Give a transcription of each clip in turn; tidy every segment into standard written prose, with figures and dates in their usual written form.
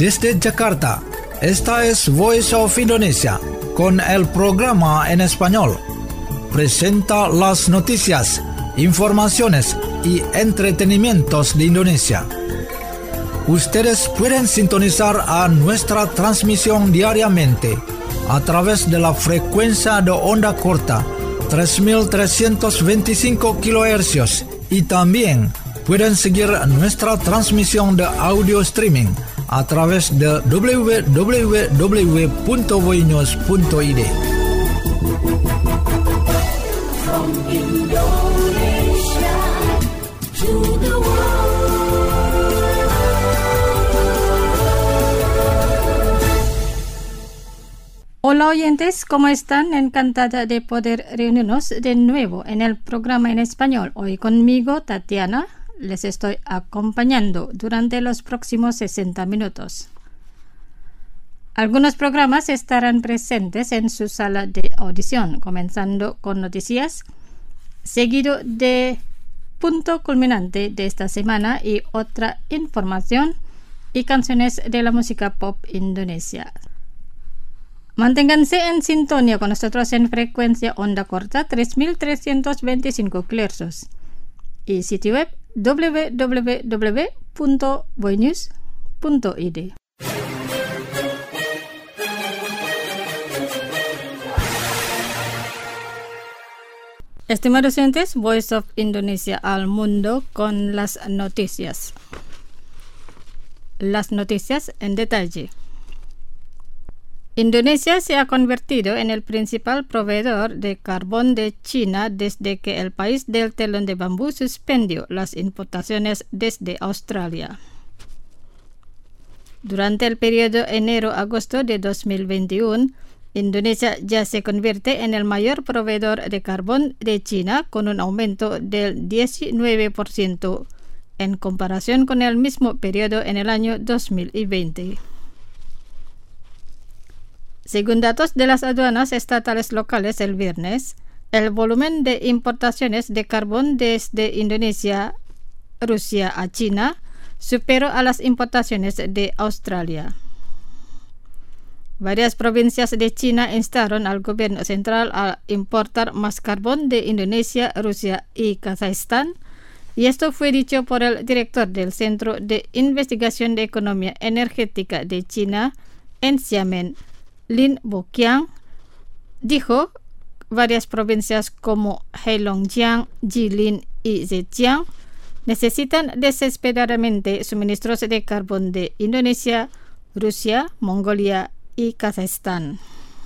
Desde Jakarta, esta es Voice of Indonesia, con el programa en español. Presenta las noticias, informaciones y entretenimientos de Indonesia. Ustedes pueden sintonizar a nuestra transmisión diariamente a través de la frecuencia de onda corta 3325 kHz y también pueden seguir nuestra transmisión de audio streaming a través de www.voinews.id. From Indonesia to the world. Hola oyentes, ¿cómo están? Encantada de poder reunirnos de nuevo en el programa en español. Hoy conmigo, Tatiana, les estoy acompañando durante los próximos 60 minutos. Algunos programas estarán presentes en su sala de audición, comenzando con noticias, seguido de punto culminante de esta semana y otra información y canciones de la música pop indonesia. Manténganse en sintonía con nosotros en frecuencia onda corta 3325 kHz y sitio web www.voinews.id. Estimados oyentes, Voice of Indonesia al mundo con las noticias. Las noticias en detalle. Indonesia se ha convertido en el principal proveedor de carbón de China desde que el país del telón de bambú suspendió las importaciones desde Australia. Durante el periodo enero-agosto de 2021, Indonesia ya se convierte en el mayor proveedor de carbón de China con un aumento del 19% en comparación con el mismo periodo en el año 2020. Según datos de las aduanas estatales locales el viernes, el volumen de importaciones de carbón desde Indonesia, Rusia a China superó a las importaciones de Australia. Varias provincias de China instaron al gobierno central a importar más carbón de Indonesia, Rusia y Kazajstán, y esto fue dicho por el director del Centro de Investigación de Economía Energética de China en Xiamen, Lin Boqiang. Dijo varias provincias como Heilongjiang, Jilin y Zhejiang necesitan desesperadamente suministros de carbón de Indonesia, Rusia, Mongolia y Kazajstán.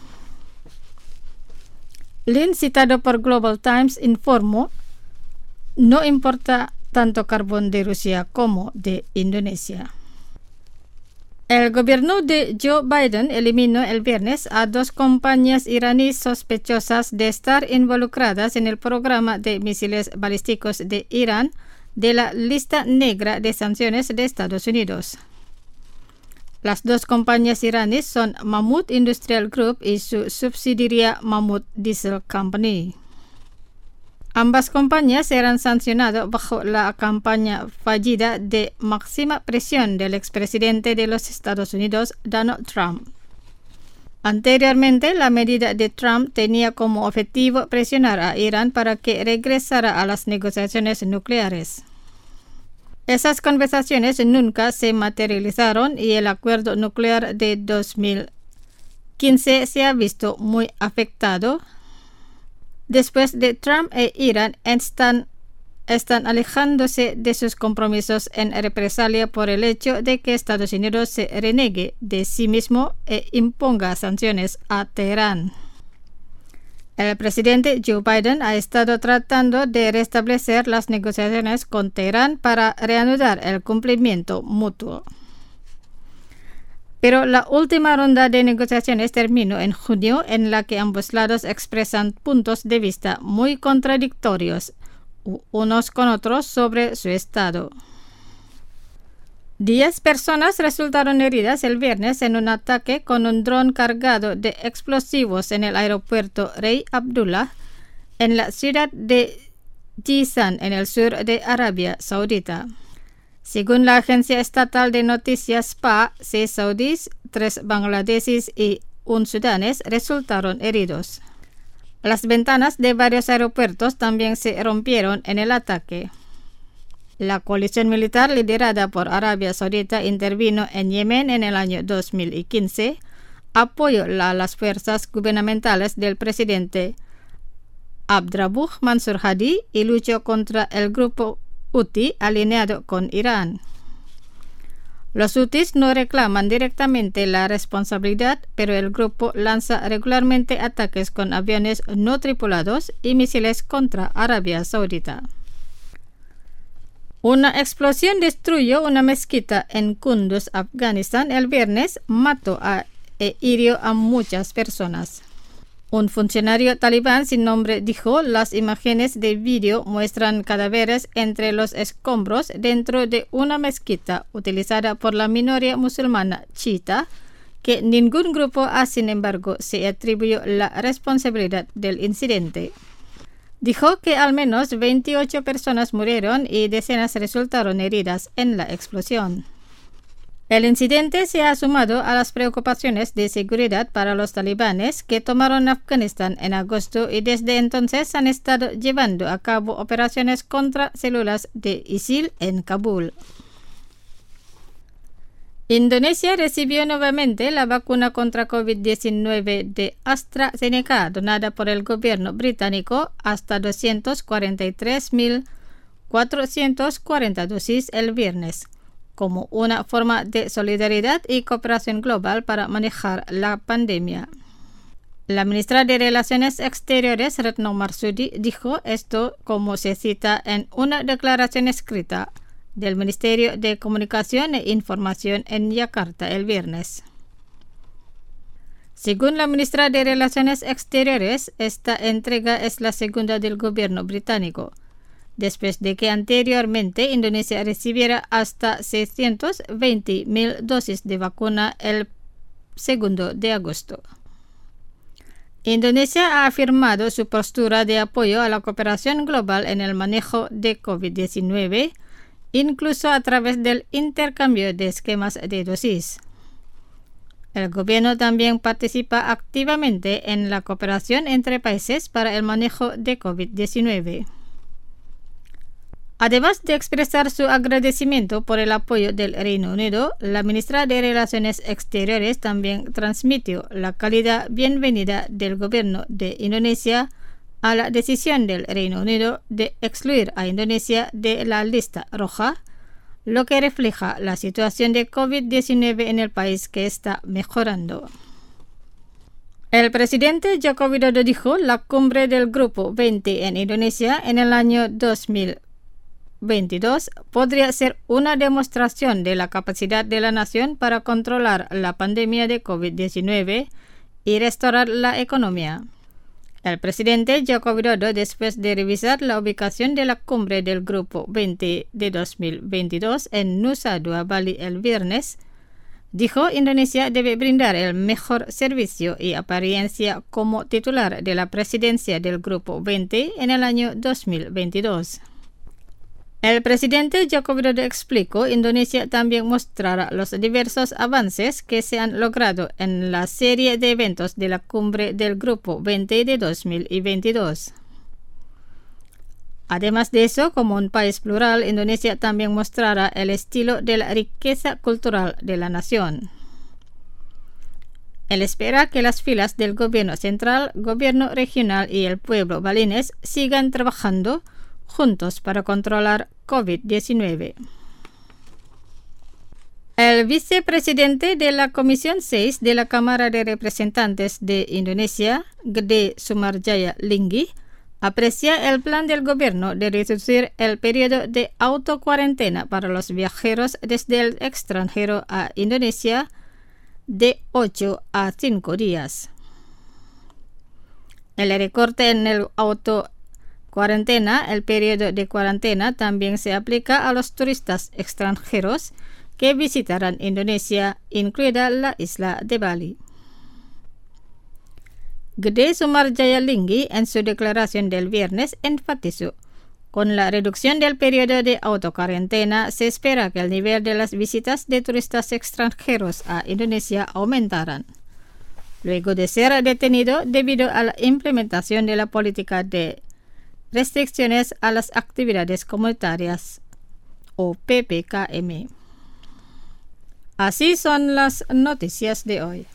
Lin, citado por Global Times, informó: no importa tanto carbón de Rusia como de Indonesia. El gobierno de Joe Biden eliminó el viernes a 2 compañías iraníes sospechosas de estar involucradas en el programa de misiles balísticos de Irán de la lista negra de sanciones de Estados Unidos. Las 2 compañías iraníes son Mammoet Industrial Group y su subsidiaria Mammoet Diesel Company. Ambas compañías serán sancionadas bajo la campaña fallida de máxima presión del expresidente de los Estados Unidos, Donald Trump. Anteriormente, la medida de Trump tenía como objetivo presionar a Irán para que regresara a las negociaciones nucleares. Esas conversaciones nunca se materializaron y el acuerdo nuclear de 2015 se ha visto muy afectado. Después de Trump e Irán están alejándose de sus compromisos en represalia por el hecho de que Estados Unidos se renegue de sí mismo e imponga sanciones a Teherán. El presidente Joe Biden ha estado tratando de restablecer las negociaciones con Teherán para reanudar el cumplimiento mutuo. Pero la última ronda de negociaciones terminó en junio, en la que ambos lados expresan puntos de vista muy contradictorios unos con otros sobre su estado. 10 personas resultaron heridas el viernes en un ataque con un dron cargado de explosivos en el aeropuerto Rey Abdullah, en la ciudad de Jizan, en el sur de Arabia Saudita. Según la agencia estatal de noticias PA, 6 saudíes, 3 bangladesis y un sudanés resultaron heridos. Las ventanas de varios aeropuertos también se rompieron en el ataque. La coalición militar liderada por Arabia Saudita intervino en Yemen en el año 2015, apoyó a las fuerzas gubernamentales del presidente Abdrabbuh Mansur Hadi y luchó contra el grupo Houthi alineado con Irán. Los Houthis no reclaman directamente la responsabilidad, pero el grupo lanza regularmente ataques con aviones no tripulados y misiles contra Arabia Saudita. Una explosión destruyó una mezquita en Kunduz, Afganistán, el viernes, mató e hirió a muchas personas. Un funcionario talibán sin nombre dijo: las imágenes de vídeo muestran cadáveres entre los escombros dentro de una mezquita utilizada por la minoría musulmana chiita, que ningún grupo sin embargo, se atribuyó la responsabilidad del incidente. Dijo que al menos 28 personas murieron y decenas resultaron heridas en la explosión. El incidente se ha sumado a las preocupaciones de seguridad para los talibanes que tomaron Afganistán en agosto y desde entonces han estado llevando a cabo operaciones contra células de ISIL en Kabul. Indonesia recibió nuevamente la vacuna contra COVID-19 de AstraZeneca donada por el gobierno británico, hasta 243.440 dosis el viernes, como una forma de solidaridad y cooperación global para manejar la pandemia. La ministra de Relaciones Exteriores, Retno Marsudi, dijo esto como se cita en una declaración escrita del Ministerio de Comunicación e Información en Yakarta el viernes. Según la ministra de Relaciones Exteriores, esta entrega es la segunda del gobierno británico, después de que anteriormente Indonesia recibiera hasta 620.000 dosis de vacuna el 2 de agosto. Indonesia ha afirmado su postura de apoyo a la cooperación global en el manejo de COVID-19, incluso a través del intercambio de esquemas de dosis. El gobierno también participa activamente en la cooperación entre países para el manejo de COVID-19. Además de expresar su agradecimiento por el apoyo del Reino Unido, la ministra de Relaciones Exteriores también transmitió la cálida bienvenida del gobierno de Indonesia a la decisión del Reino Unido de excluir a Indonesia de la lista roja, lo que refleja la situación de COVID-19 en el país que está mejorando. El presidente Joko Widodo dijo la cumbre del Grupo 20 en Indonesia en el año 2022 podría ser una demostración de la capacidad de la nación para controlar la pandemia de COVID-19 y restaurar la economía. El presidente Joko Widodo, después de revisar la ubicación de la cumbre del Grupo 20 de 2022 en Nusa Dua, Bali el viernes, dijo Indonesia debe brindar el mejor servicio y apariencia como titular de la presidencia del Grupo 20 en el año 2022. El presidente Joko Widodo explicó Indonesia también mostrará los diversos avances que se han logrado en la serie de eventos de la cumbre del Grupo 20 de 2022. Además de eso, como un país plural, Indonesia también mostrará el estilo de la riqueza cultural de la nación. Él espera que las filas del gobierno central, gobierno regional y el pueblo balinés sigan trabajando juntos para controlar COVID-19. El vicepresidente de la Comisión 6 de la Cámara de Representantes de Indonesia, Gede Sumarjaya Linggi, aprecia el plan del gobierno de reducir el periodo de autocuarentena para los viajeros desde el extranjero a Indonesia de 8 a 5 días. El recorte en el cuarentena, el periodo de cuarentena también se aplica a los turistas extranjeros que visitarán Indonesia, incluida la isla de Bali. Gede Sumarjaya Linggi en su declaración del viernes enfatizó Con la reducción del periodo de autocuarentena, se espera que el nivel de las visitas de turistas extranjeros a Indonesia aumentarán, luego de ser detenido debido a la implementación de la política de restricciones a las actividades comunitarias o PPKM. Así son las noticias de hoy.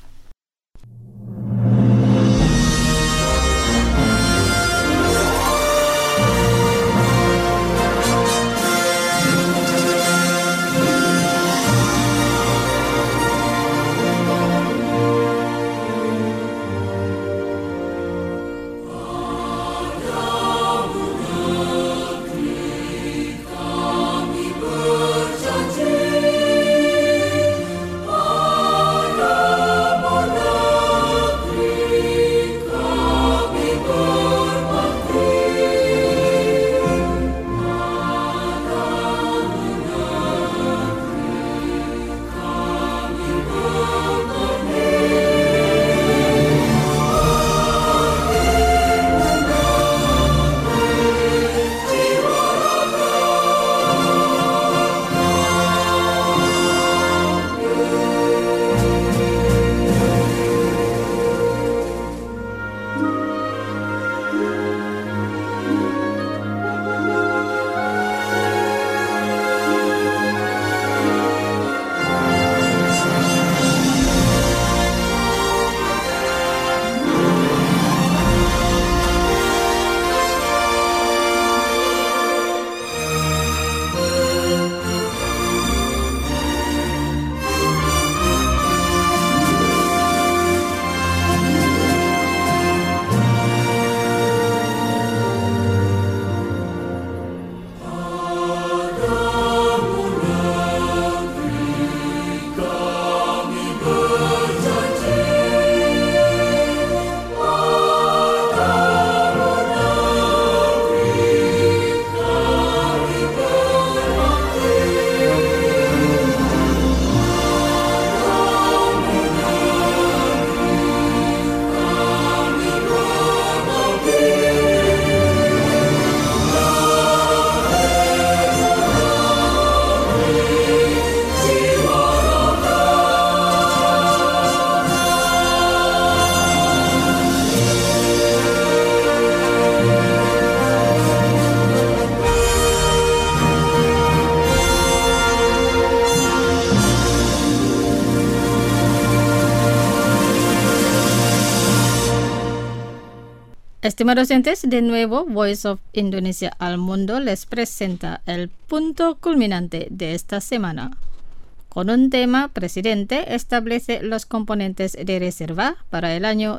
Estimados oyentes, de nuevo Voice of Indonesia al Mundo les presenta el punto culminante de esta semana. Con un tema, presidente establece los componentes de reserva para el año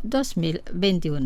2021.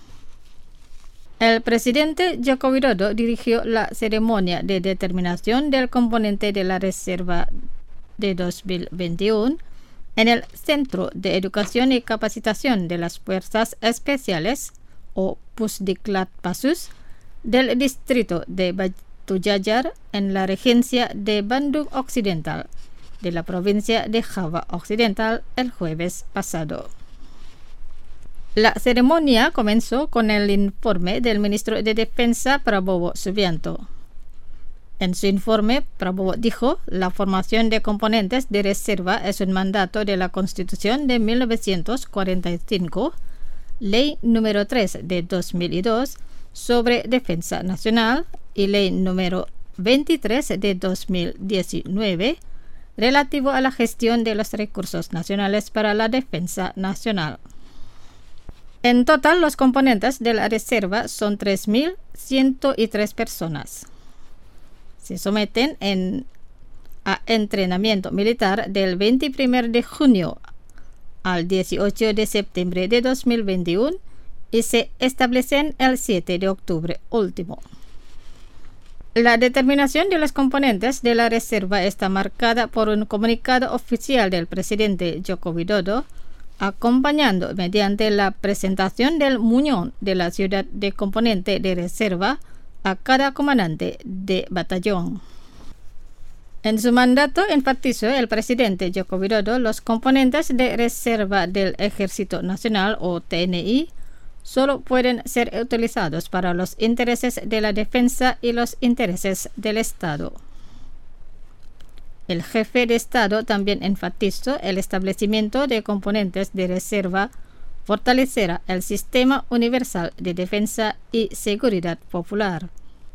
El presidente Joko Widodo dirigió la ceremonia de determinación del componente de la reserva de 2021 en el Centro de Educación y Capacitación de las Fuerzas Especiales o Pusdiklat Pasus del distrito de Batu Jajar en la regencia de Bandung Occidental de la provincia de Java Occidental el jueves pasado. La ceremonia comenzó con el informe del ministro de Defensa Prabowo Subianto. En su informe, Prabowo dijo: la formación de componentes de reserva es un mandato de la Constitución de 1945, Ley número 3 de 2002 sobre Defensa Nacional y Ley número 23 de 2019 relativo a la gestión de los recursos nacionales para la defensa nacional. En total, los componentes de la reserva son 3.103 personas. Se someten a entrenamiento militar del 21 de junio al 18 de septiembre de 2021 y se establecen el 7 de octubre último. La determinación de los componentes de la reserva está marcada por un comunicado oficial del presidente Joko Widodo, acompañando mediante la presentación del muñón de la ciudad de componente de reserva a cada comandante de batallón. En su mandato enfatizó el presidente Joko Widodo los componentes de reserva del Ejército Nacional o TNI solo pueden ser utilizados para los intereses de la defensa y los intereses del Estado. El jefe de Estado también enfatizó el establecimiento de componentes de reserva fortalecerá el sistema universal de defensa y seguridad popular.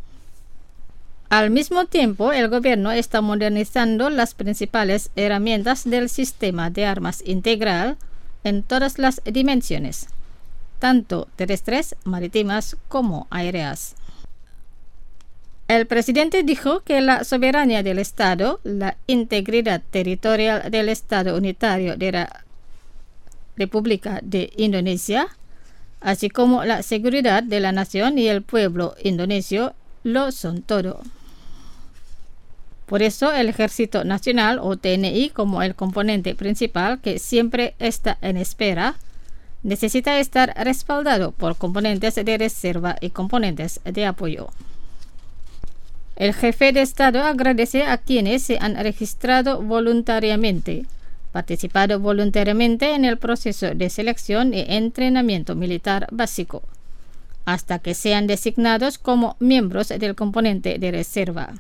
Al mismo tiempo, el gobierno está modernizando las principales herramientas del sistema de armas integral en todas las dimensiones, tanto terrestres, marítimas como aéreas. El presidente dijo que la soberanía del Estado, la integridad territorial del Estado unitario de la República de Indonesia, así como la seguridad de la nación y el pueblo indonesio, lo son todo. Por eso, el Ejército Nacional o TNI, como el componente principal que siempre está en espera, necesita estar respaldado por componentes de reserva y componentes de apoyo. El jefe de Estado agradece a quienes se han registrado voluntariamente, participado voluntariamente en el proceso de selección y entrenamiento militar básico, hasta que sean designados como miembros del componente de reserva.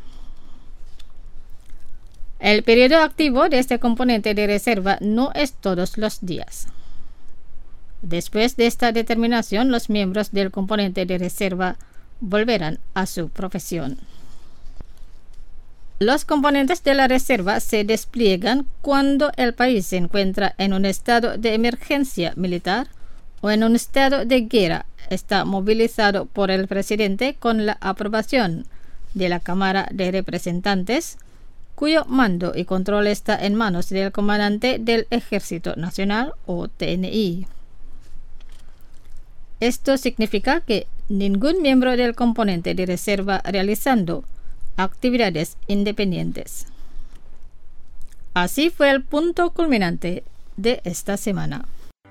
El periodo activo de este componente de reserva no es todos los días. Después de esta determinación, los miembros del componente de reserva volverán a su profesión. Los componentes de la reserva se despliegan cuando el país se encuentra en un estado de emergencia militar o en un estado de guerra. Está movilizado por el presidente con la aprobación de la Cámara de Representantes, cuyo mando y control está en manos del comandante del Ejército Nacional o TNI. Esto significa que ningún miembro del componente de reserva realizando actividades independientes. Así fue el punto culminante de esta semana.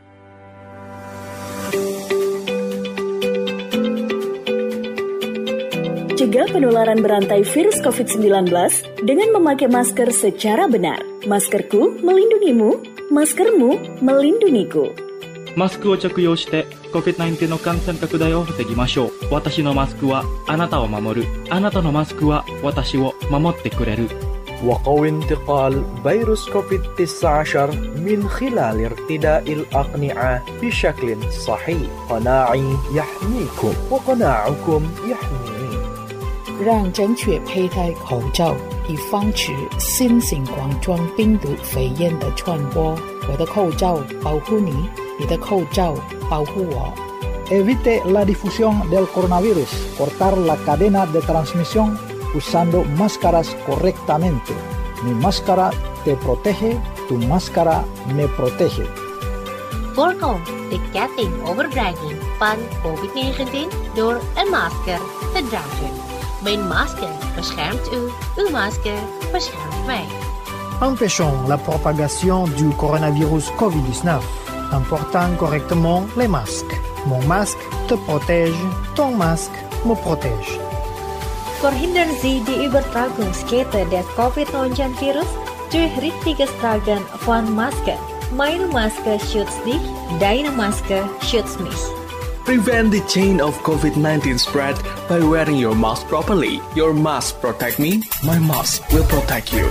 Cegah penularan berantai virus COVID-19 dengan memakai masker secara benar. Maskerku melindungimu, maskermu melindungiku. マスクを着用して COVID-19 の感染拡大を防ぎましょう。私のマスクはあなたを守る。あなたのマスクは私を守ってくれる。 وقوي انتقال فيروس كوفيد-19 من خلال ارتداء الأقنعة بشكل صحيح. قناعي يحميكم وقناعكم يحميني. 让正确佩戴口罩，以防止新型冠状病毒肺炎的传播。我的口罩保护你，你的口罩保护我。 Evite la difusión del coronavirus. Cortar la cadena de transmisión usando máscaras correctamente. Mi máscara te protege, tu máscara me protege. Voorkom de ketting overdraging van COVID-19 door een masker te dragen. Mijn masker beschermt u, uw masker beschermt mij. Empêchons la propagation du coronavirus COVID-19 en portant correctement les masques. Mon masque te protège, ton masque me protège. Verhindern Sie die Übertragungskette des Covid-19-Virus durch richtiges Tragen von Masken. Meine Maske schützt dich, deine Maske schützt mich. Prevent the chain of COVID-19 spread by wearing your mask properly. Your mask protect me, my mask will protect you.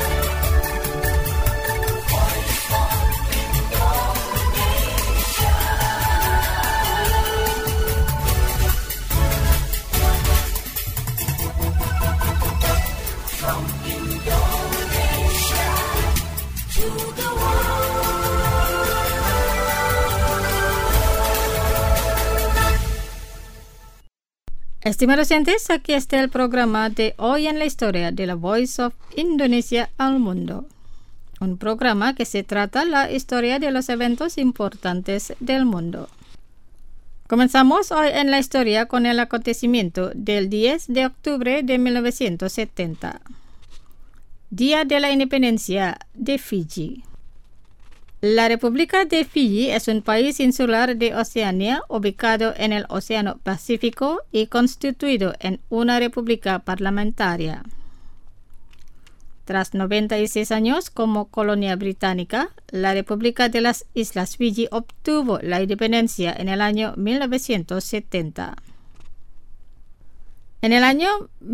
Estimados oyentes, aquí está el programa de Hoy en la Historia de la Voice of Indonesia al Mundo. Un programa que se trata la historia de los eventos importantes del mundo. Comenzamos hoy en la historia con el acontecimiento del 10 de octubre de 1970, Día de la Independencia de Fiji. La República de Fiji es un país insular de Oceanía ubicado en el Océano Pacífico y constituido en una república parlamentaria. Tras 96 años como colonia británica, la República de las Islas Fiji obtuvo la independencia en el año 1970. En el año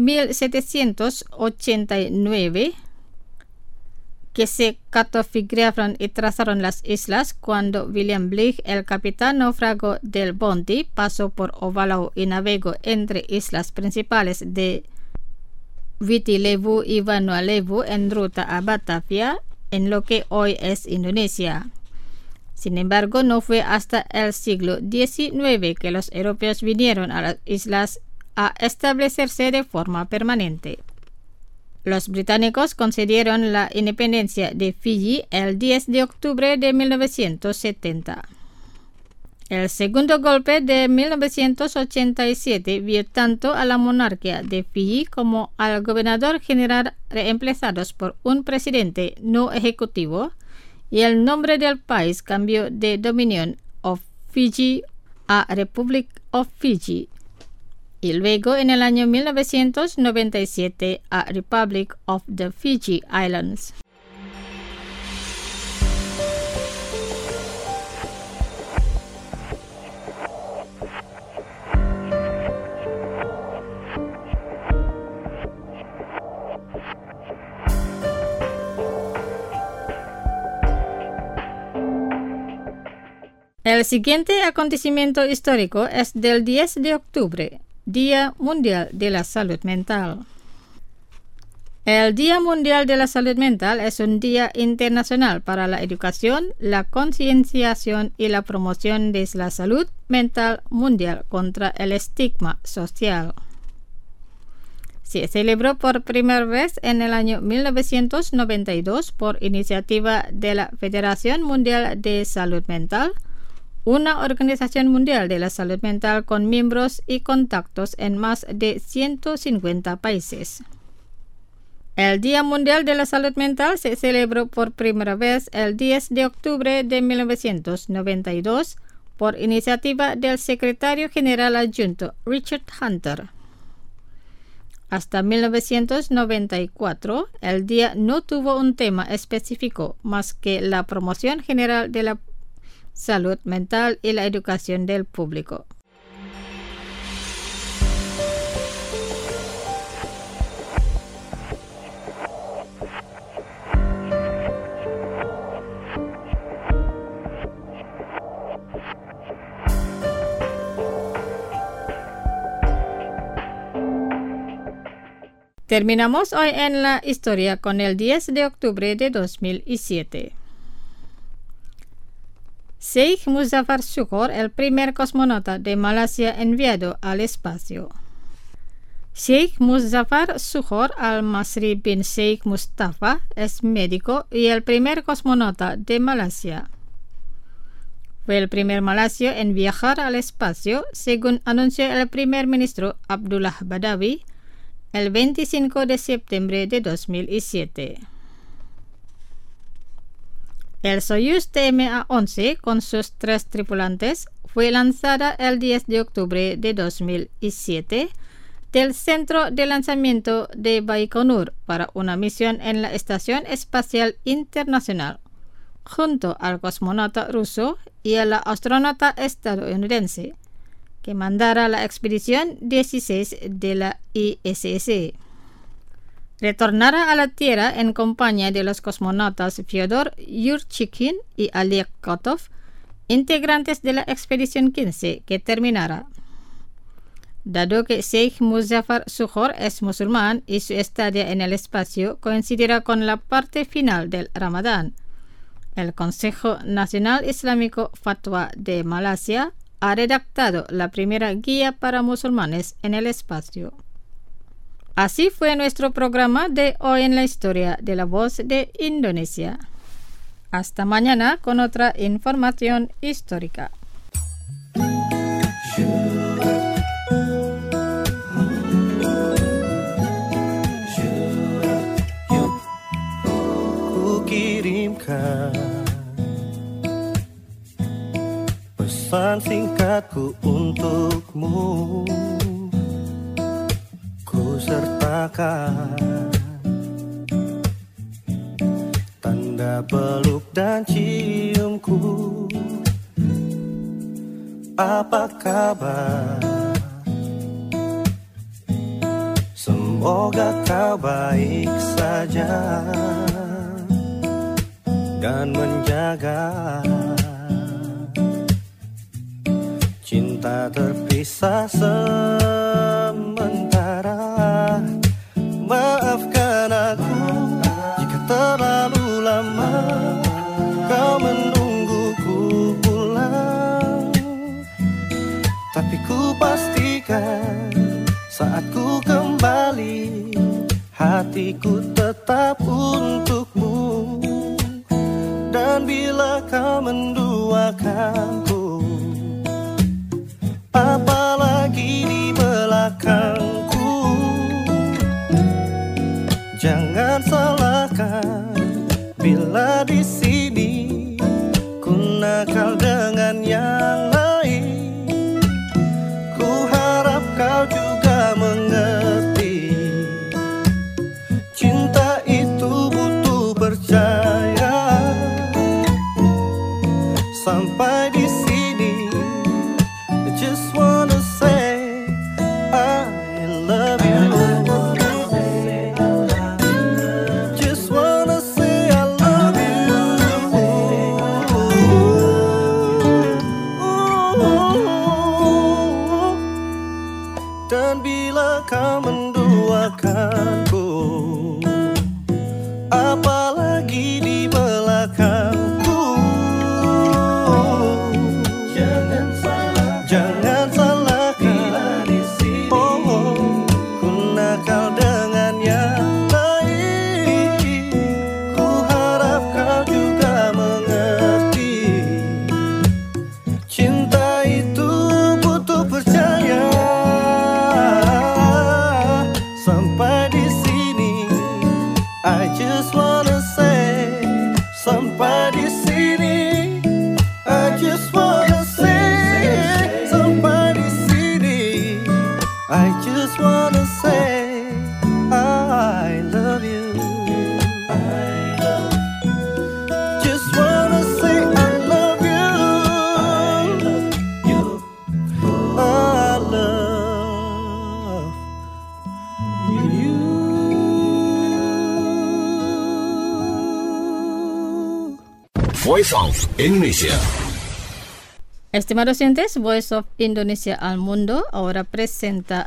1789, que se cartografiaron y trazaron las islas cuando William Bligh, el capitán náufrago del Bounty, pasó por Ovalau y navegó entre islas principales de Viti Levu y Vanua Levu en ruta a Batavia, en lo que hoy es Indonesia. Sin embargo, no fue hasta el siglo XIX que los europeos vinieron a las islas a establecerse de forma permanente. Los británicos concedieron la independencia de Fiji el 10 de octubre de 1970. El segundo golpe de 1987 vio tanto a la monarquía de Fiji como al gobernador general reemplazados por un presidente no ejecutivo, y el nombre del país cambió de Dominion of Fiji a Republic of Fiji, y luego en el año 1997 a Republic of the Fiji Islands. El siguiente acontecimiento histórico es del 10 de octubre, Día Mundial de la Salud Mental. El Día Mundial de la Salud Mental es un día internacional para la educación, la concienciación y la promoción de la salud mental mundial contra el estigma social. Se celebró por primera vez en el año 1992 por iniciativa de la Federación Mundial de Salud Mental, una organización mundial de la salud mental con miembros y contactos en más de 150 países. El Día Mundial de la Salud Mental se celebró por primera vez el 10 de octubre de 1992 por iniciativa del secretario general adjunto Richard Hunter. Hasta 1994, el día no tuvo un tema específico más que la promoción general de la salud mental y la educación del público. Terminamos hoy en la historia con el 10 de octubre de 2007. Sheikh Muzaffar Shukor, el primer cosmonauta de Malasia enviado al espacio. Sheikh Muzaffar Shukor al-Masri bin Sheikh Mustafa es médico y el primer cosmonauta de Malasia. Fue el primer malasio en viajar al espacio, según anunció el primer ministro Abdullah Badawi el 25 de septiembre de 2007. El Soyuz TMA-11, con sus 3 tripulantes, fue lanzada el 10 de octubre de 2007 del Centro de Lanzamiento de Baikonur para una misión en la Estación Espacial Internacional, junto al cosmonauta ruso y a la astronauta estadounidense, que mandara la expedición 16 de la ISS. Retornará a la Tierra en compañía de los cosmonautas Fyodor Yurchikhin y Oleg Kotov, integrantes de la expedición 15, que terminará. Dado que Sheikh Muzaffar Shukor es musulmán y su estadía en el espacio coincidirá con la parte final del Ramadán, el Consejo Nacional Islámico Fatwa de Malasia ha redactado la primera guía para musulmanes en el espacio. Así fue nuestro programa de hoy en la historia de la voz de Indonesia. Hasta mañana con otra información histórica. Ku kirimkan pesan singkatku untukmu. Ku sertakan apa kabar? Semoga kau baik saja dan menjaga. Cinta terpisah sementara. Maafkan aku jika terlalu lama kau menungguku pulang. Tapi ku pastikan saat ku kembali, hatiku tetap untukmu. Dan bila kau menduakanku, apalagi di belakangku, jangan salahkan bila di sini ku nakal dengan yang lain. Ku harap kau juga mengerti, cinta itu butuh percaya. Sampai di sini, I just wanna say I love you. Just wanna say I love you. Dan bila kau menduakanku, apalagi di belakangku, jangan salahkan ku nakal dengan yang lain. Ku harap kau juga mengerti, cinta itu butuh percaya. Sampai di sini, I just wanna say, sampai di sini, I just wanna say, sampai di sini, I just wanna say I love you. Just wanna say I love you. I love you. Voice of Indonesia. Estimados oyentes, Voice of Indonesia al Mundo ahora presenta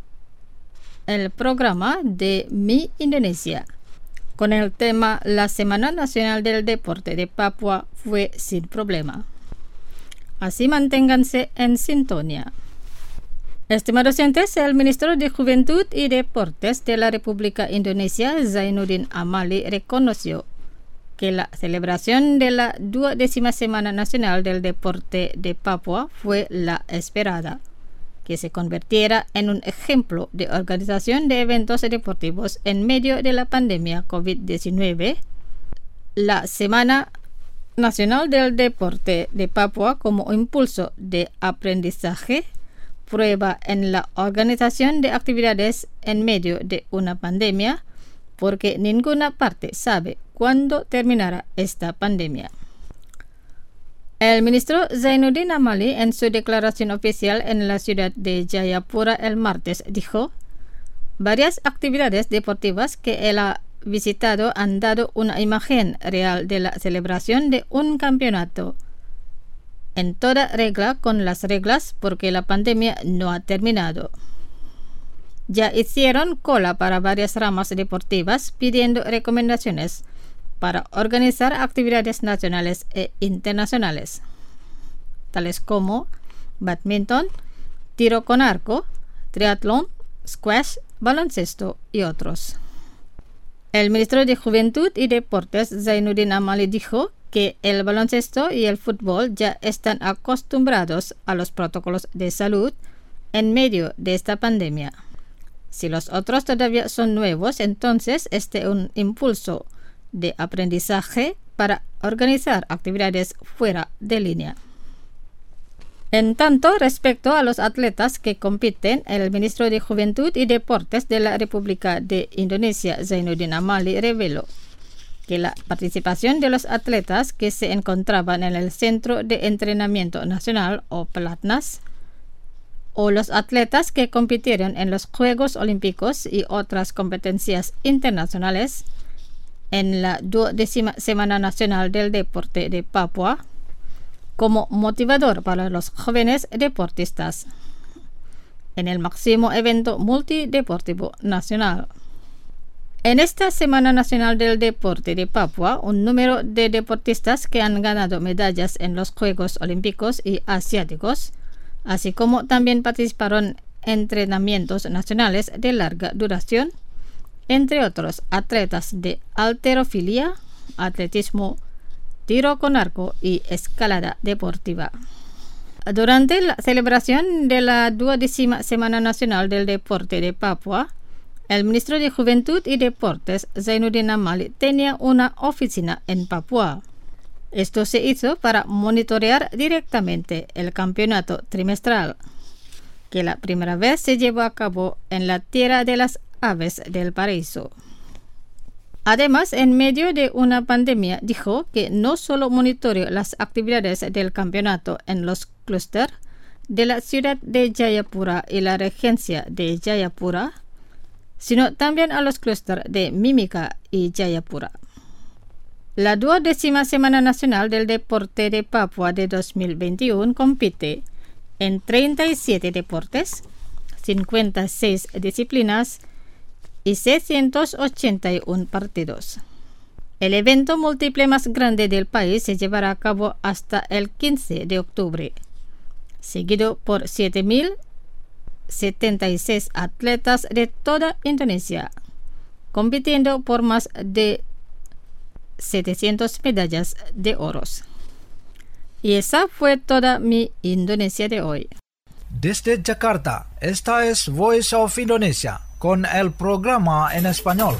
el programa de Mi Indonesia con el tema La Semana Nacional del Deporte de Papua fue sin problema. Así manténganse en sintonía. Estimados oyentes, el ministro de Juventud y Deportes de la República Indonesia, Zainuddin Amali, reconoció que la celebración de la 20ª Semana Nacional del Deporte de Papua fue la esperada, que se convirtiera en un ejemplo de organización de eventos deportivos en medio de la pandemia COVID-19. La Semana Nacional del Deporte de Papua como impulso de aprendizaje, prueba en la organización de actividades en medio de una pandemia, porque ninguna parte sabe cuándo terminará esta pandemia. El ministro Zainuddin Amali, en su declaración oficial en la ciudad de Jayapura el martes, dijo: varias actividades deportivas que él ha visitado han dado una imagen real de la celebración de un campeonato en toda regla con las reglas, porque la pandemia no ha terminado. Ya hicieron cola para varias ramas deportivas pidiendo recomendaciones para organizar actividades nacionales e internacionales, tales como badminton, tiro con arco, triatlón, squash, baloncesto y otros. El ministro de Juventud y Deportes, Zainuddin Amali, dijo que el baloncesto y el fútbol ya están acostumbrados a los protocolos de salud en medio de esta pandemia. Si los otros todavía son nuevos, entonces este es un impulso de aprendizaje para organizar actividades fuera de línea. En tanto, respecto a los atletas que compiten, el ministro de Juventud y Deportes de la República de Indonesia, Zainuddin Amali, reveló que la participación de los atletas que se encontraban en el Centro de Entrenamiento Nacional o Platnas, o los atletas que compitieron en los Juegos Olímpicos y otras competencias internacionales en la 20ª Semana Nacional del Deporte de Papua, como motivador para los jóvenes deportistas en el máximo evento multideportivo nacional. En esta Semana Nacional del Deporte de Papua, un número de deportistas que han ganado medallas en los Juegos Olímpicos y Asiáticos, así como también participaron en entrenamientos nacionales de larga duración, entre otros atletas de halterofilia, atletismo, tiro con arco y escalada deportiva. Durante la celebración de la 20ª Semana Nacional del Deporte de Papua, el ministro de Juventud y Deportes, Zainuddin Amali, tenía una oficina en Papua. Esto se hizo para monitorear directamente el campeonato trimestral, que la primera vez se llevó a cabo en la Tierra de las Aves del Paraíso. Además, en medio de una pandemia, dijo que no solo monitoreó las actividades del campeonato en los clústeres de la ciudad de Jayapura y la regencia de Jayapura, sino también a los clústeres de Mimika y Jayapura. La 20ª Semana Nacional del Deporte de Papua de 2021 compite en 37 deportes, 56 disciplinas y 681 partidos. El evento múltiple más grande del país se llevará a cabo hasta el 15 de octubre, seguido por 7.076 atletas de toda Indonesia, compitiendo por más de 700 medallas de oro. Y esa fue toda mi Indonesia de hoy. Desde Jakarta, esta es Voice of Indonesia con el programa en español.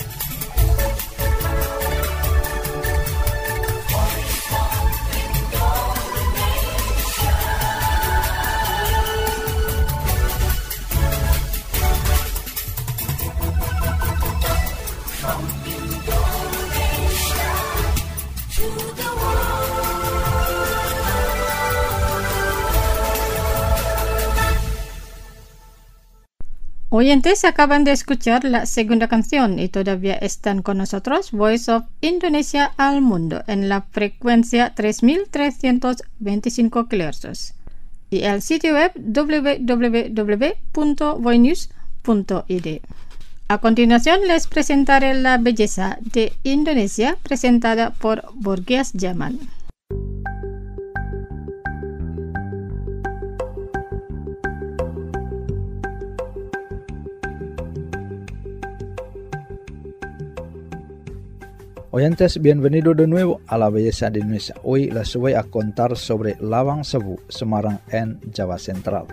Oyentes, acaban de escuchar la segunda canción y todavía están con nosotros Voice of Indonesia al mundo en la frecuencia 3325 kHz y el sitio web www.voinews.id. A continuación les presentaré la belleza de Indonesia presentada por Borgias Jaman. Oyentes, bienvenidos de nuevo a la belleza de Indonesia. Hoy les voy a contar sobre Lawang Sewu, Semarang en Java Central.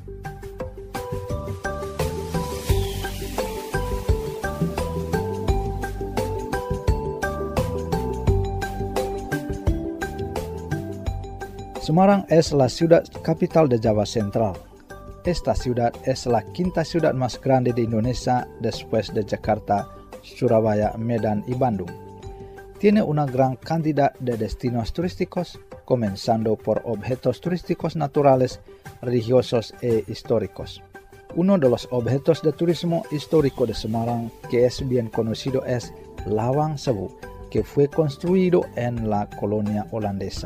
Semarang es la ciudad capital de Java Central. Esta ciudad es la quinta ciudad más grande de Indonesia después de Jakarta, Surabaya, Medan y Bandung. Tiene una gran cantidad de destinos turísticos, comenzando por objetos turísticos naturales, religiosos e históricos. Uno de los objetos de turismo histórico de Semarang que es bien conocido es Lawang Sewu, que fue construido en la colonia holandesa.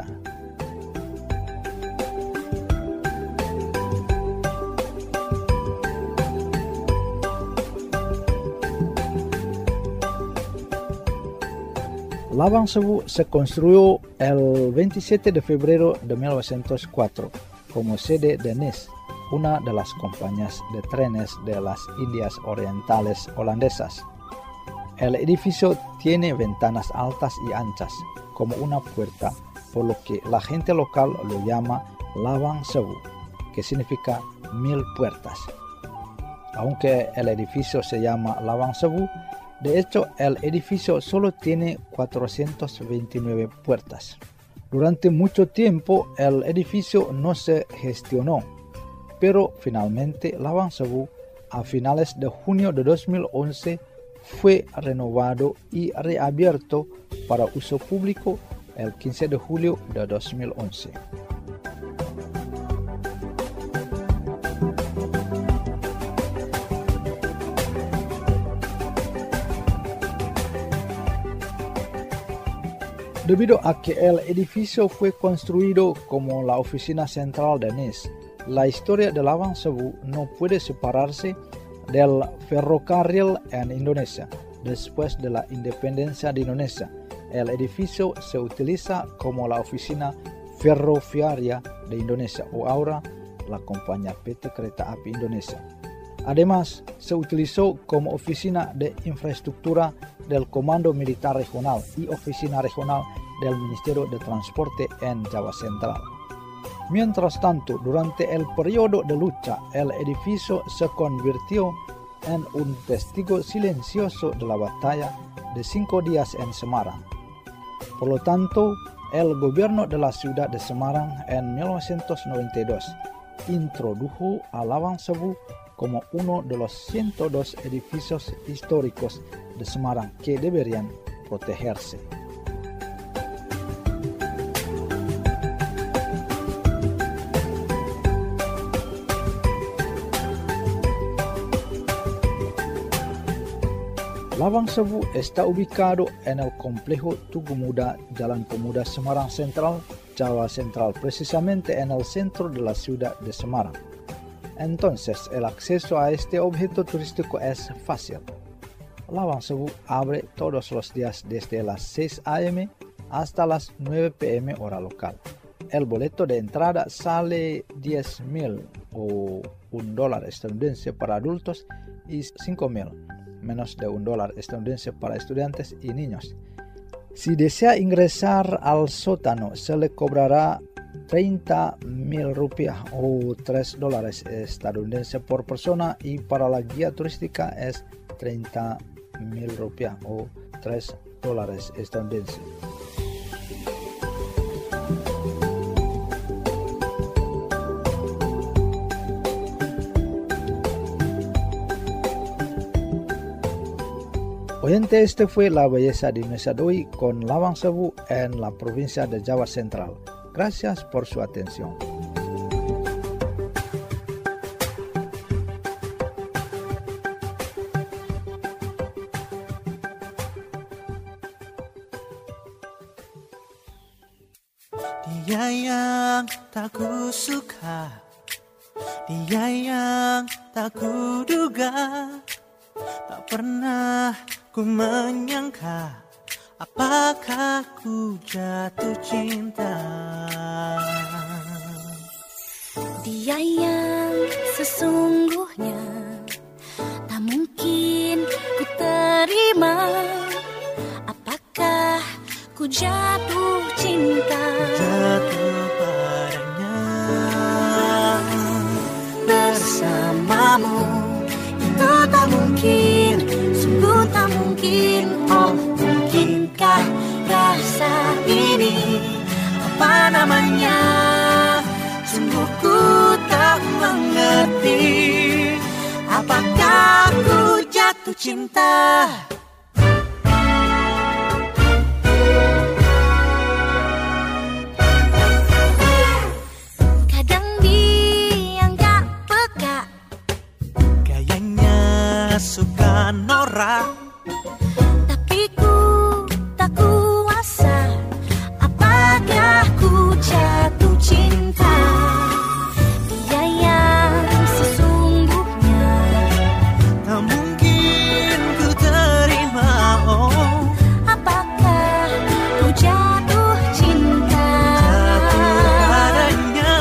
Lawang Sewu se construyó el 27 de febrero de 1904 como sede de NS, una de las compañías de trenes de las Indias Orientales holandesas. El edificio tiene ventanas altas y anchas, como una puerta, por lo que la gente local lo llama Lawang Sewu, que significa 1000 puertas. Aunque el edificio se llama Lawang Sewu, de hecho, el edificio solo tiene 429 puertas. Durante mucho tiempo, el edificio no se gestionó, pero finalmente Lawang Sewu, a finales de junio de 2011, fue renovado y reabierto para uso público el 15 de julio de 2011. Debido a que el edificio fue construido como la oficina central de NIS, la historia de Lawang Sewu no puede separarse del ferrocarril en Indonesia. Después de la independencia de Indonesia, el edificio se utiliza como la oficina ferroviaria de Indonesia o ahora la compañía PT Kereta Api Indonesia. Además, se utilizó como oficina de infraestructura del Comando Militar Regional y oficina regional del Ministerio de Transporte en Java Central. Mientras tanto, durante el periodo de lucha, el edificio se convirtió en un testigo silencioso de la batalla de 5 días en Semarang. Por lo tanto, el gobierno de la ciudad de Semarang en 1992 introdujo a Lawang Sewu como uno de los 102 edificios históricos de Semarang que deberían protegerse. Lawang Sewu está ubicado en el complejo Tugu Muda, Jalan Pemuda Semarang Central, Java Central, precisamente en el centro de la ciudad de Semarang. Entonces, el acceso a este objeto turístico es fácil. Lawang Sewu abre todos los días desde las 6 a.m. hasta las 9 p.m. hora local. El boleto de entrada sale 10.000 o $1 estadounidense para adultos y 5.000, menos de $1 estadounidense para estudiantes y niños. Si desea ingresar al sótano, se le cobrará 30.000 rupiah o $3 estadounidense por persona, y para la guía turística es 30.000 rupiah o $3 estadounidense. Oyente, este fue la belleza de Indonesia de hoy con Lawang Sewu en la provincia de Java Central. Gracias por su atención. Dia yang tak kusuka, dia yang tak kuduga, tak pernah ku menyangka apakah ku jatuh cinta. Dia yang sesungguhnya tak mungkin ku terima. Apakah ku jatuh cinta? Jatuh padanya. Bersamamu itu tak mungkin, sungguh tak mungkin. Oh, mungkinkah rasa ini? Apa namanya? Sungguh ku tak mengerti. Apakah ku jatuh cinta? Kadang dia gak peka, gayanya suka norak, tapi ku tak kuasa. Apakah ku jatuh cinta? Dia yang sesungguhnya tak mungkin ku terima. Oh, apakah ku jatuh cinta? jatuh padanya.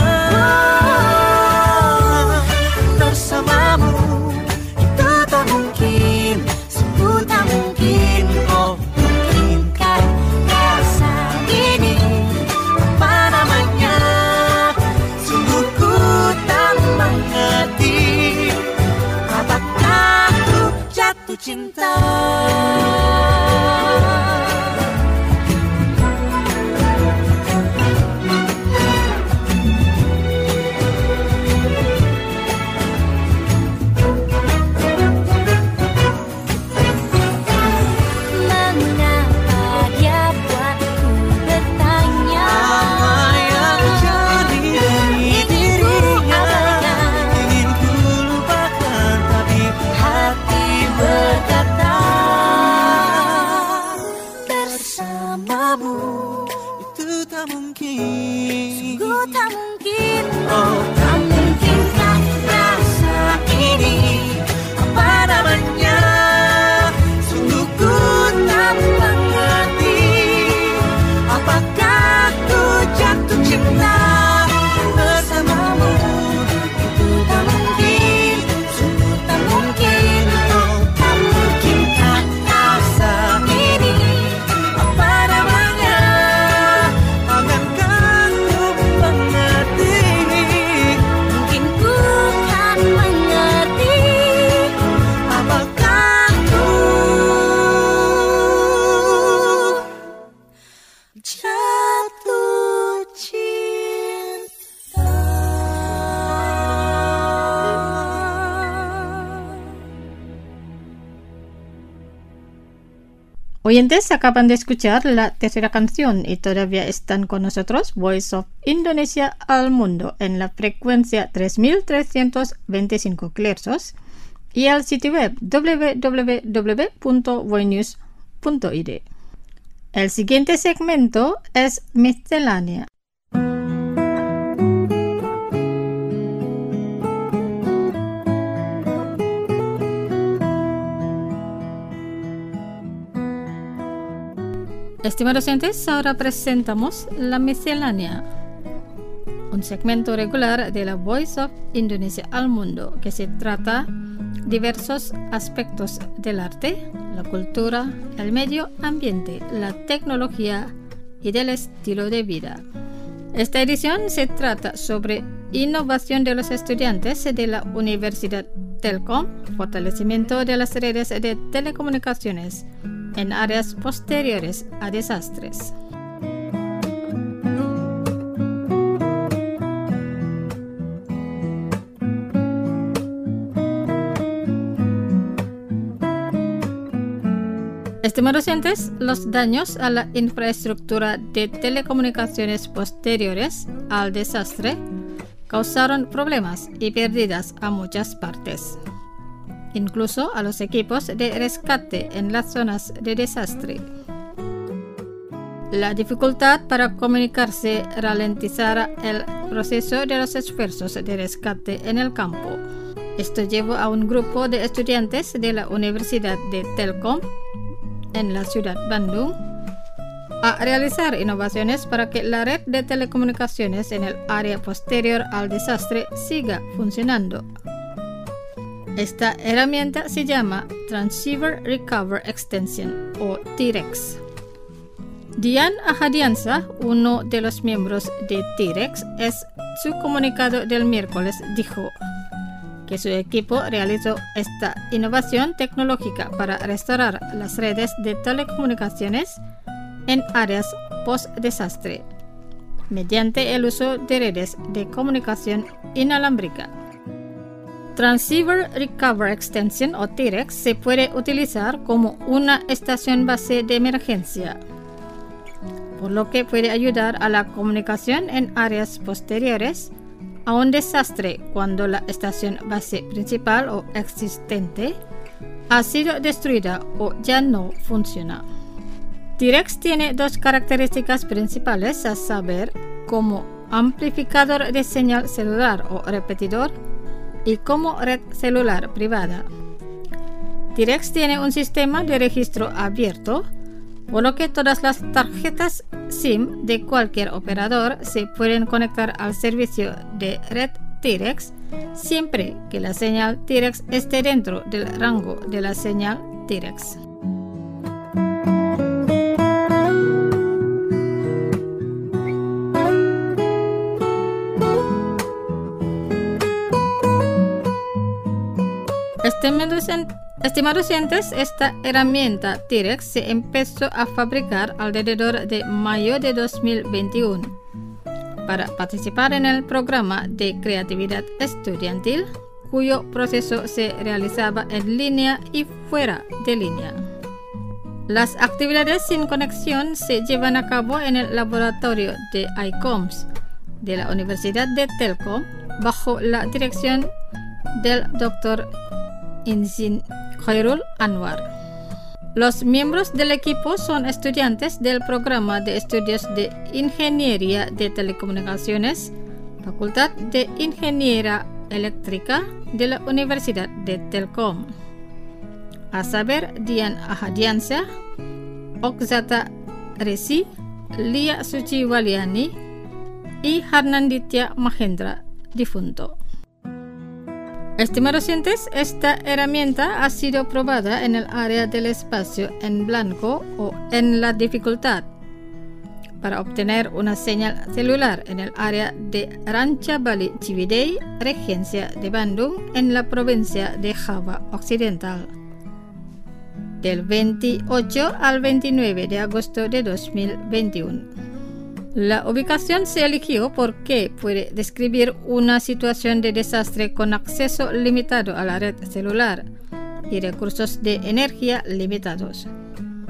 Bersamamu itu tak mungkin, sungguh tak mungkin. Oh, mungkinkah rasa ini? Apa namanya? Sungguh ku tak mengerti. Apakah ku jatuh cinta? Oyentes, acaban de escuchar la tercera canción y todavía están con nosotros Voice of Indonesia al mundo en la frecuencia 3325 kHz y al sitio web www.voinews.id. El siguiente segmento es Miscelánea. Estimados oyentes, ahora presentamos La Miscelánea, un segmento regular de la Voice of Indonesia al mundo que se trata diversos aspectos del arte, la cultura, el medio ambiente, la tecnología y del estilo de vida. Esta edición se trata sobre innovación de los estudiantes de la Universidad Telkom, fortalecimiento de las redes de telecomunicaciones en áreas posteriores a desastres. Estimados oyentes, los daños a la infraestructura de telecomunicaciones posteriores al desastre causaron problemas y pérdidas a muchas partes, incluso a los equipos de rescate en las zonas de desastre. La dificultad para comunicarse ralentizará el proceso de los esfuerzos de rescate en el campo. Esto llevó a un grupo de estudiantes de la Universidad de Telkom en la ciudad Bandung a realizar innovaciones para que la red de telecomunicaciones en el área posterior al desastre siga funcionando. Esta herramienta se llama Transceiver Recovery Extension o TREX. Dian Ahadiansah, uno de los miembros de TREX, en su comunicado del miércoles dijo que su equipo realizó esta innovación tecnológica para restaurar las redes de telecomunicaciones en áreas post-desastre mediante el uso de redes de comunicación inalámbrica. Transceiver Recovery Extension o TREX se puede utilizar como una estación base de emergencia, por lo que puede ayudar a la comunicación en áreas posteriores a un desastre cuando la estación base principal o existente ha sido destruida o ya no funciona. TREX tiene dos características principales, a saber, como amplificador de señal celular o repetidor y como red celular privada. TREX tiene un sistema de registro abierto, por lo que todas las tarjetas SIM de cualquier operador se pueden conectar al servicio de red TREX siempre que la señal TREX esté dentro del rango de la señal TREX. Estimados oyentes, esta herramienta TREX se empezó a fabricar alrededor de mayo de 2021 para participar en el programa de creatividad estudiantil, cuyo proceso se realizaba en línea y fuera de línea. Las actividades sin conexión se llevan a cabo en el laboratorio de ICOMS de la Universidad de Telkom bajo la dirección del Dr. Inzin Khairul Anwar. Los miembros del equipo son estudiantes del programa de estudios de Ingeniería de Telecomunicaciones, Facultad de Ingeniería Eléctrica de la Universidad de Telkom, a saber Dian Ahadiansah, Okzata Resi, Lia Suciwaliani y Harnanditya Mahendra, difunto. Estimados oyentes, esta herramienta ha sido probada en el área del espacio en blanco o en la dificultad para obtener una señal celular en el área de Ranca Bali Ciwidey, Regencia de Bandung, en la provincia de Java Occidental, del 28 al 29 de agosto de 2021. La ubicación se eligió porque puede describir una situación de desastre con acceso limitado a la red celular y recursos de energía limitados.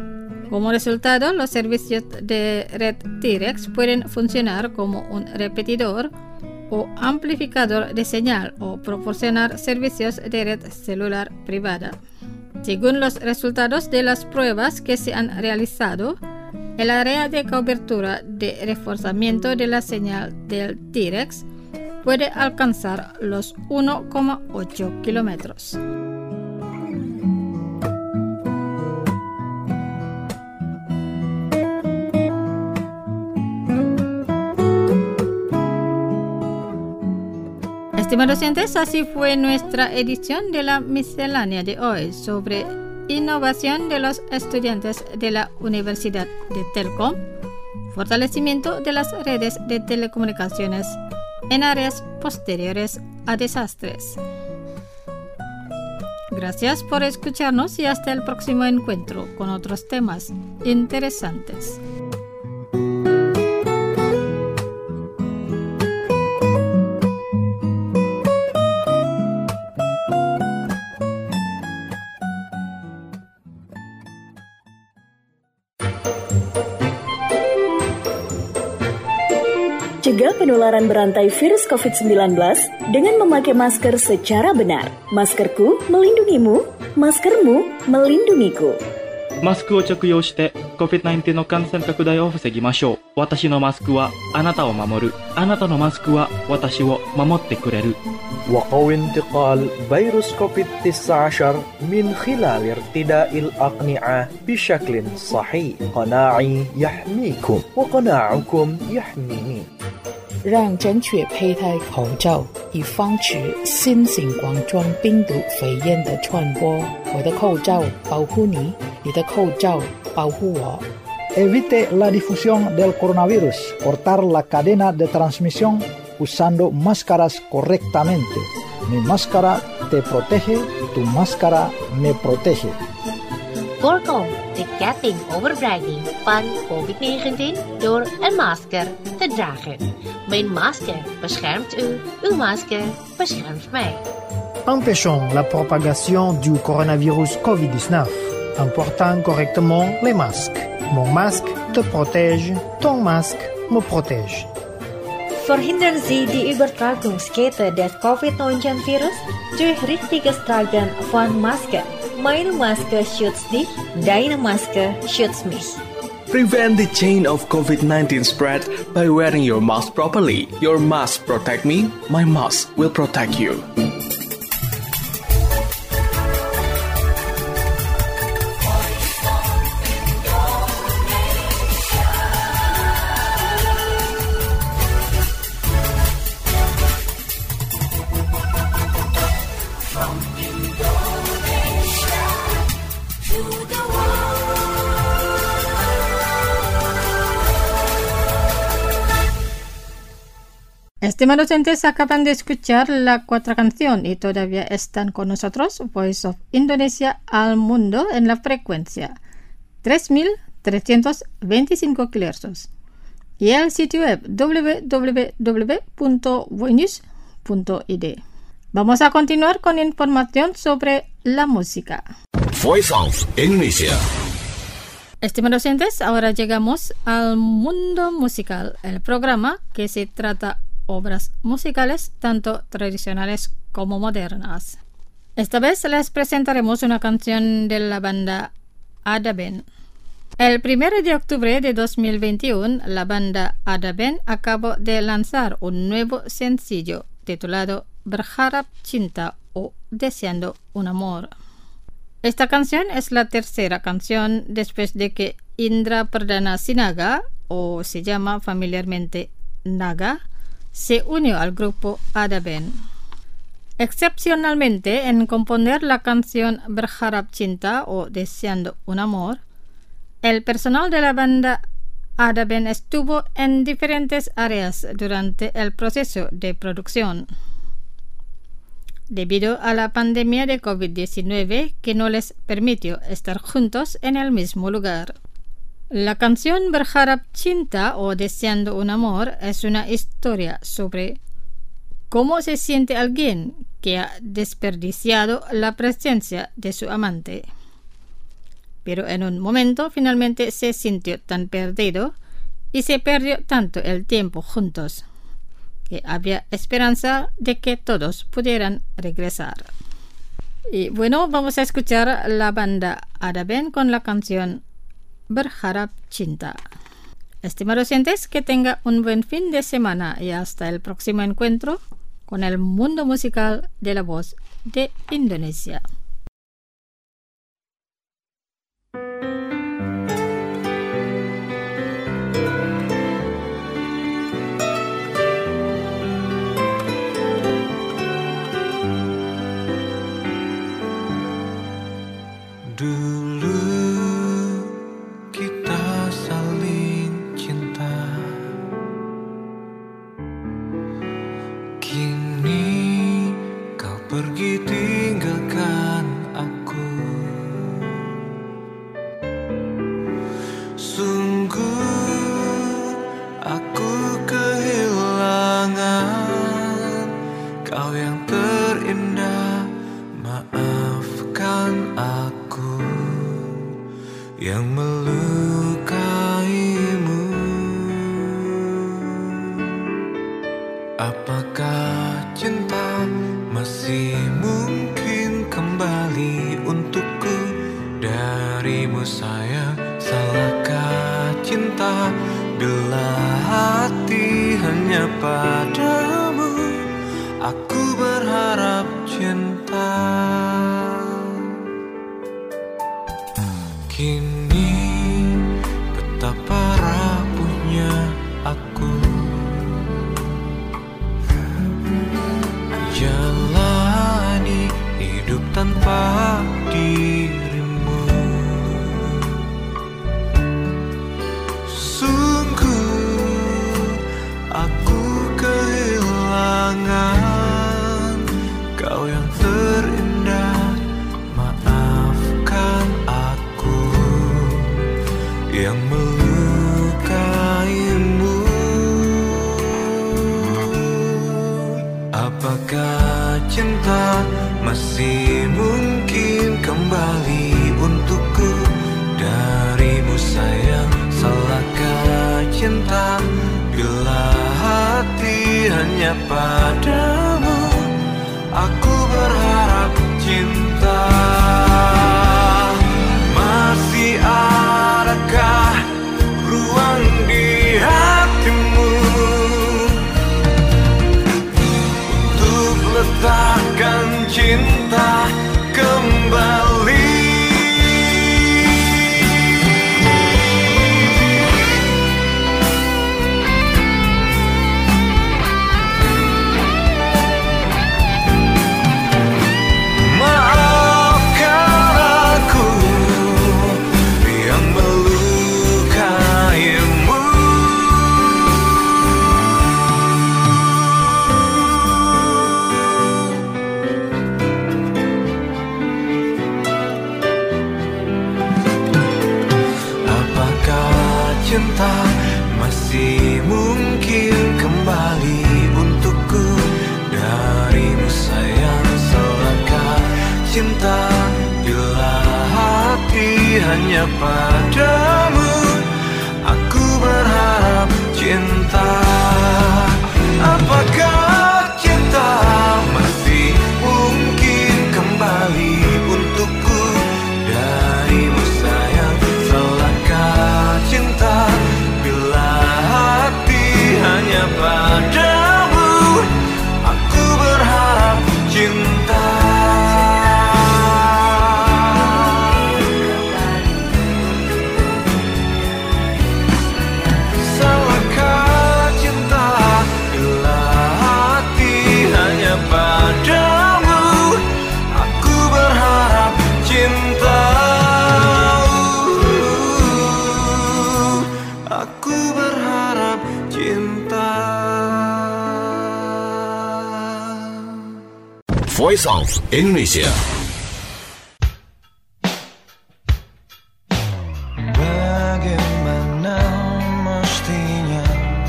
Como resultado, los servicios de red T-Rex pueden funcionar como un repetidor o amplificador de señal o proporcionar servicios de red celular privada. Según los resultados de las pruebas que se han realizado, el área de cobertura de reforzamiento de la señal del T-Rex puede alcanzar los 1,8 kilómetros. Estimados oyentes, así fue nuestra edición de la miscelánea de hoy sobre innovación de los estudiantes de la Universidad de Telkom, fortalecimiento de las redes de telecomunicaciones en áreas posteriores a desastres. Gracias por escucharnos y hasta el próximo encuentro con otros temas interesantes. Cegah penularan berantai virus COVID-19 dengan memakai masker secara benar. Maskerku melindungimu, maskermu melindungiku. マスクを着用して COVID-19 の感染拡大を防ぎましょう。私のマスクはあなたを守る。あなたのマスクは私を守ってくれる。 وقوي انتقال فيروس كوفيد-19 من خلال ارتداء الأقنعة بشكل صحيح. قناعي يحميكم وقناعكم يحميني. 让正确佩戴口罩，以防止新型冠状病毒肺炎的传播。我的口罩保护你，你的口罩保护我。 Evite la difusión del coronavirus. Cortar la cadena de transmisión usando máscaras correctamente. Mi máscara te protege, tu máscara me protege. Voorkom de ketting overbrenging van COVID-19 door een masker te dragen. Mijn masker beschermt u, uw masker beschermt mij. Empêchons la propagation du coronavirus COVID-19 en portant correctement les masques. Mon masque te protège, ton masque me protège. Verhindern Sie die Übertragungskette des Covid-19-Virus durch richtiges Tragen von Masken. Meine Maske schützt dich, deine Maske schützt mich. Prevent the chain of COVID-19 spread by wearing your mask properly. Your mask protect me, my mask will protect you. Estimados oyentes, acaban de escuchar la cuarta canción y todavía están con nosotros Voice of Indonesia al mundo en la frecuencia 3325 kHz y el sitio web www.voinews.id. Vamos a continuar con información sobre la música. Voice of Indonesia. Estimados oyentes, ahora llegamos al mundo musical, el programa que se trata obras musicales tanto tradicionales como modernas. Esta vez les presentaremos una canción de la banda Ada Band. El 1 de octubre de 2021, la banda Ada Band acabó de lanzar un nuevo sencillo titulado Berharap Cinta o Deseando un Amor. Esta canción es la tercera canción después de que Indra Perdana Sinaga, o se llama familiarmente Naga, se unió al grupo Ada Band. Excepcionalmente, en componer la canción Berharap Cinta o Deseando un Amor, el personal de la banda Ada Band estuvo en diferentes áreas durante el proceso de producción. Debido a la pandemia de COVID-19 que no les permitió estar juntos en el mismo lugar. La canción Berharap Cinta o Deseando un Amor es una historia sobre cómo se siente alguien que ha desperdiciado la presencia de su amante. pero en un momento finalmente se sintió tan perdido y se perdió tanto el tiempo juntos que había esperanza de que todos pudieran regresar. Y bueno, vamos a escuchar la banda Ada Band con la canción Berharap Cinta. Estimados oyentes, que tenga un buen fin de semana y hasta el próximo encuentro con el mundo musical de la voz de Indonesia. Dulu kita saling cinta, kini kau pergi tinggalkan aku. Sungguh aku kehilangan kau yang terindah. Maafkan aku yang melukaimu. Apakah cinta masih mungkin kembali untukku darimu sayang? Salahkah cinta bila hati hanya padamu? Aku berharap cinta kini betapa rapuhnya aku. Jalani hidup tanpa dirimu. Sungguh aku kehilangan kau yang terindah. Maafkan aku yang melukaimu. Apakah cinta masih mungkin kembali untukku darimu sayang? Salahkah cinta bila hati hanya padamu? Aku berharap cinta. Masih adakah ruang di hatimu untuk letakkan cinta kembali? Cinta masih mungkin kembali untukku darimu sayang? Salahkah cinta bila hati hanya padamu? Aku berharap cinta. Apakah cinta masih mungkin kembali untukku darimu sayang? Salahkah cinta bila hati hanya padamu? Aku berharap cinta. Salahkah cinta bila hati hanya padamu? Aku berharap cinta. Aku berharap cinta. Voice of Indonesia. Bagaimana mestinya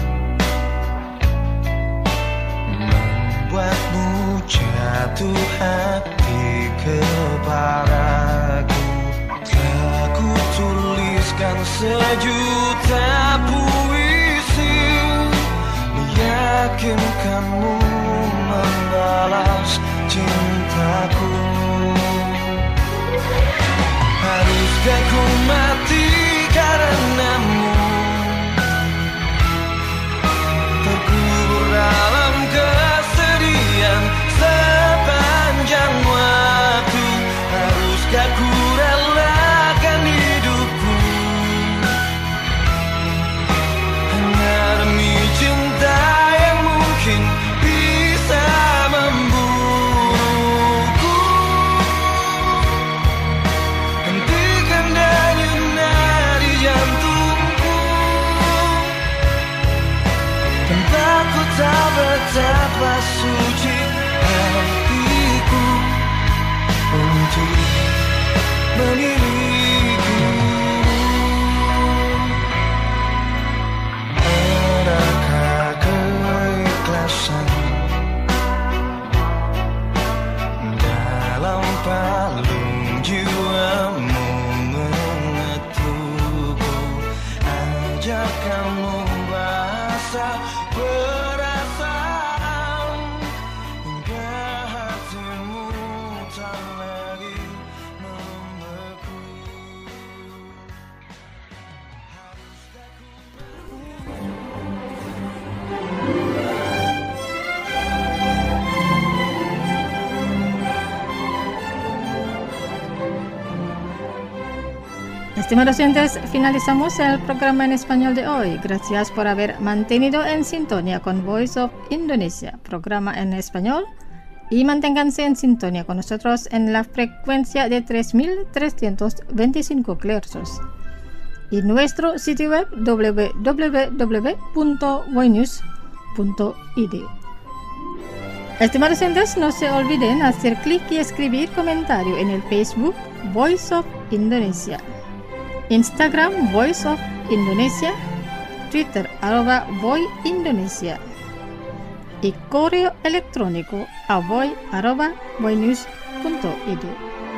membuatmu jatuh hati kepadaku? Telah ku sejuta puisi meyakinkanmu membalas cintaku. Haruskah ku mati karenamu, terkubur dalam kesedihan sepanjang waktu? Haruskah ku relakan hidupku hanya demi cinta yang mungkin bisa membunuhku? Hentikan denyut nadi jantungku, tanpa ku tahu betapa suci hatiku untuk memilikimu. Adakah keikhlasan dalam palung jiwamu mengetukku? Ajak kamu bahasa perasaan hingga hatimu tak lagi membeku. Estimados oyentes, finalizamos el programa en español de hoy. Gracias por haber mantenido en sintonía con Voice of Indonesia, programa en español, y manténganse en sintonía con nosotros en la frecuencia de 3.325 kHz y nuestro sitio web www.voinews.id. Estimados oyentes, no se olviden hacer clic y escribir comentario en el Facebook Voice of Indonesia, Instagram Voice of Indonesia, Twitter @voindonesia y correo electrónico a voy@voinews.id.